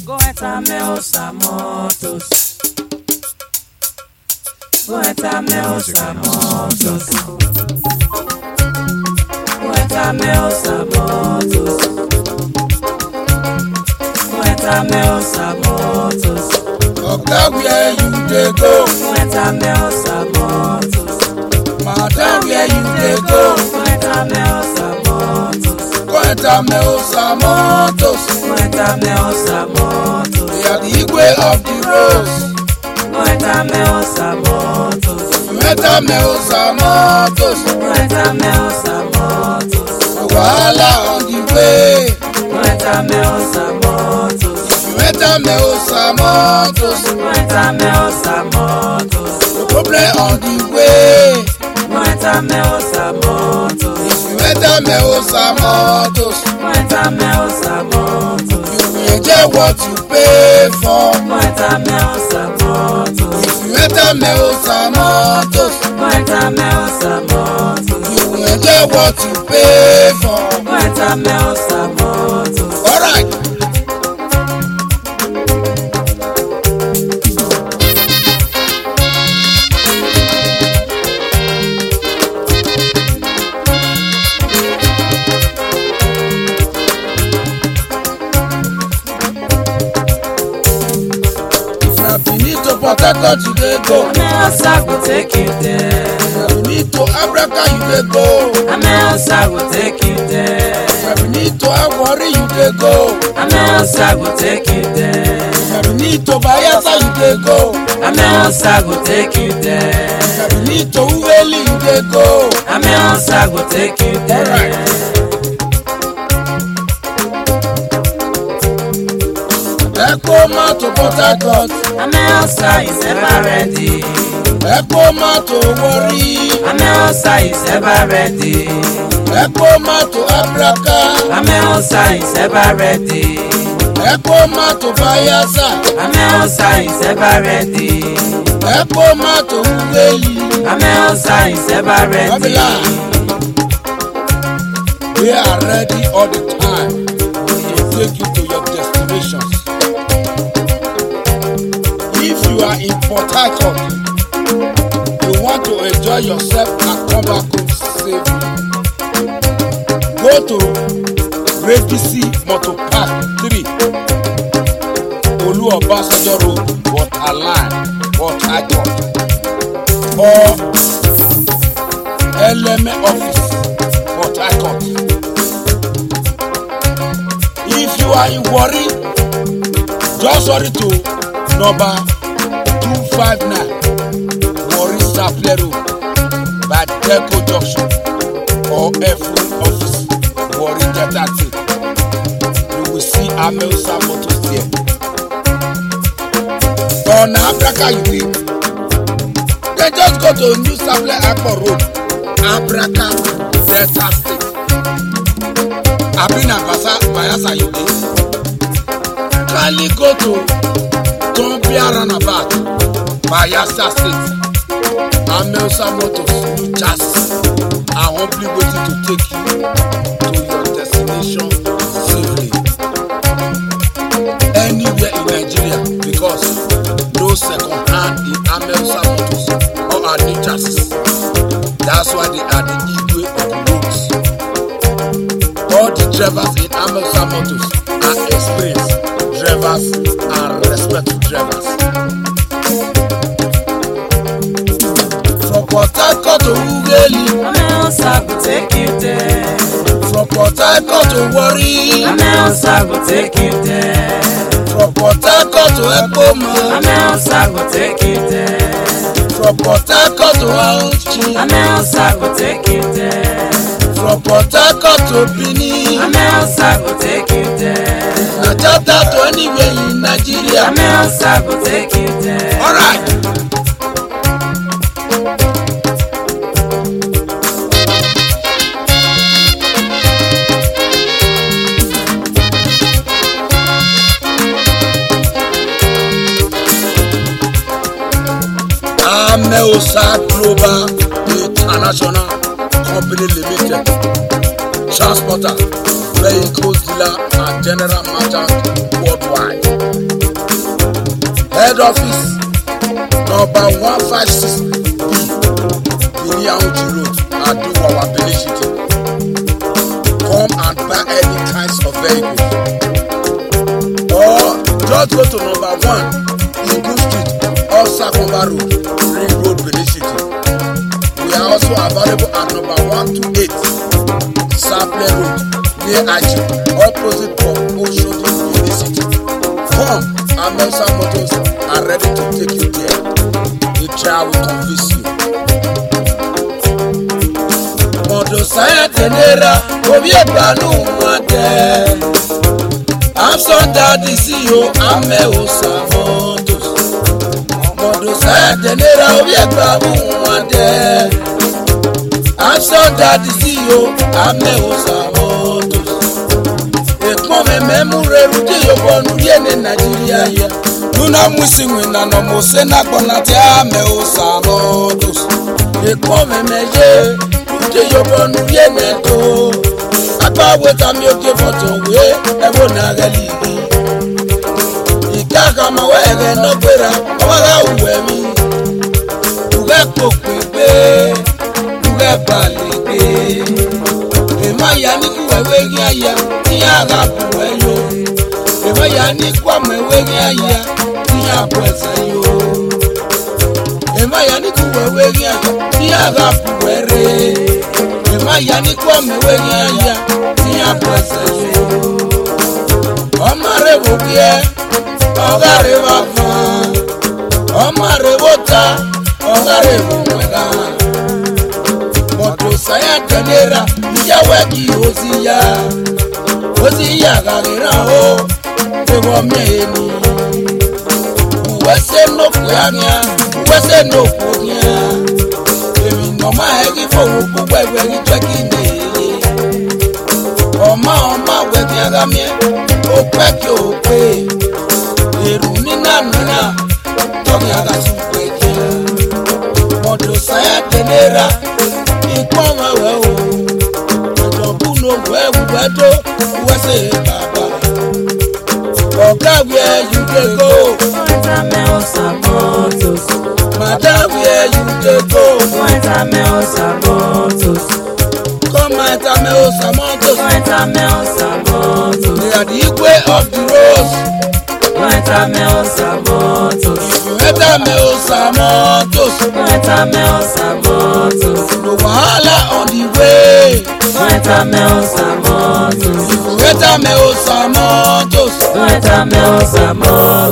Goetame Osamotos. Goetame Osamotos. Goetame Osamotos. Goetame Osamotos. Oga, where you dey go? Goetame Osamotos. Madam, where you dey go? Goetame Osamotos. Goetame Osamotos. Goetame Osamotos. They are the Igwe of the rose. Goetame Osamotos. Goetame Osamotos. Goetame Osamotos. Wahala on the way. Goetame Osamotos. Goetame Osamotos. Goetame Osamotos. The problem on the way. Goetame Osamotos. Goetame Osamotos. Goetame Osamotos. You enjoy what you pay for. Goetame Osamotos. Goetame Osamotos. Goetame Osamotos. You enjoy what you pay for. Goetame Osamotos. All right. Port Harcourt you dey go. Ameosa go take you there. We need to Abraka you dey go. Ameosa go take you there. We need to Awori you dey go. Ameosa go take you there. We need to Bayelsa you dey go. Ameosa go take you there. We need to Uweli you dey go. Ameosa go take you there. All right. Ekoma to Port Harcourt. Ameosa is ever ready. Ekoma to Warri. Ameosa is ever ready. Ekoma to Abraka. Ameosa is ever ready. Ekoma to Bayelsa. Ameosa is ever ready. Ekoma to Uweli. Ameosa is ever ready. Babylon. We are ready all the time to take you to your destinations. If you are in Port Harcourt, you want to enjoy yourself and come back home safely, go to Redisi Motor Park 3, Olu Obasanjo Road, Water Line, Port Harcourt, or LMA Office, Port Harcourt. If you are in Warri, just hurry to number 259 Warri Sapele Road by Deco Junction or F1 Office, Warri Delta State. You will see Ameosa Motors there. On Abraka you dey. Then just go to New Sapele Akpo Road, Abraka Delta State. Abina Bayelsa you dey. Kindly go to Tombia Runabout, Bayelsa State. Ameosa Motors, just are humbly waiting to take you to your destination safely. Anywhere in Nigeria, because no second hand in Ameosa Motors or our New Jersey. That's why they are the Igwe of the roads. All the drivers in Ameosa Motors are experienced drivers and respectful drivers. From Port Harcourt to Uweli, Ameosa go take you there. from Port Harcourt to Warri, Ameosa go take you there. from Port Harcourt to Ekoma, Ameosa go take you there. from Port Harcourt to Auchi, Ameosa go take you there. from Port Harcourt to Benin, Ameosa go take you there. Ajata to anywhere in Nigeria. Ameosa go take you there. All right. Ameosa Global International Company Limited, transporter, vehicles dealer and general merchant worldwide. Head office number 156B, Biniamuji Road, Aduwawa, Benin City. Come and buy any kinds of vehicles. Or just go to number 1 Igu Street, off Sakomba Road, Ring Road, Benin City. We are also available at number 128 Saple Road, near Aji, opposite of Oshodi, Benin City. Come, Amelsa Motors are ready to take you there. The trial will convince you. Moto saya tenera, obie banu mwate. I'm so daddy CEO, Amelsa Motors. Moto saya tenera, obie banu mwate. I'm so daddy CEO, Amelsa Motors. Ekome memure ruti yobonu yene Nigeria ya. Nuna mwisi mwina no mose na konate Amelsa Motors. Ekome meje ruti yobonu yene to. Akpa weta mi oke foto we ebo na gali. Ikaka mawege no kwera awaga uwe mi. Uge kokwe uge balike. Emaya ni kuwewe ya Niaga pueyo, emaya ni kwa mewe ya niapweza yo. Emaya ni kuwewe ya niaga puere, emaya ni kwa mewe ya niapweza yo. Omare bubie, ogare wafa, omare bota, ogare bumwega. Moto saya tenera, yaweki oziya. Oziya gagera ho, ewo mieni. Uwese no kuanya, uwese no kuanya. Emi noma egi fo ukwewe egi twekine. Oma wegi agamie, okweki okwe. Eruni nana, togi agasukweki. Moto saya tenera, ikoma wewo. Ejobuno wewo Wese baba, Oga where you dey go? Amelsa Motors. Madam where you dey go? Amelsa Motors. Come at Amelsa Motors. Amelsa Motors. They are the Igwe of the roads. Amelsa Motors. You enter Amelsa Motors. Amelsa Motors. No wahala on the way. Amelsa Motors. You enter Amelsa Motors. Amelsa Motors.